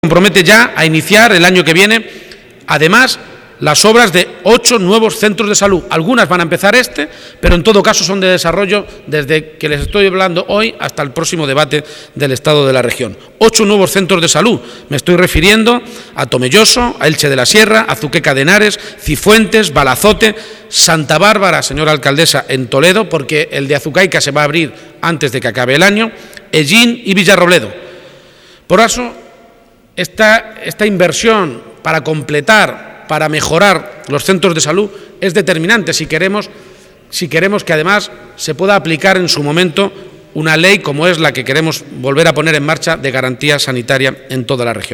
compromete ya a iniciar el año que viene, además, las obras de 8 nuevos centros de salud. Algunas van a empezar pero en todo caso son de desarrollo desde que les estoy hablando hoy hasta el próximo debate del Estado de la región. 8 nuevos centros de salud. Me estoy refiriendo a Tomelloso, a Elche de la Sierra, a Azuqueca de Henares, Cifuentes, Balazote, Santa Bárbara, señora alcaldesa, en Toledo, porque el de Azucaica se va a abrir antes de que acabe el año, Ellín y Villarrobledo. Por eso, esta inversión para completar, para mejorar los centros de salud es determinante si queremos que además se pueda aplicar en su momento una ley como es la que queremos volver a poner en marcha de garantía sanitaria en toda la región.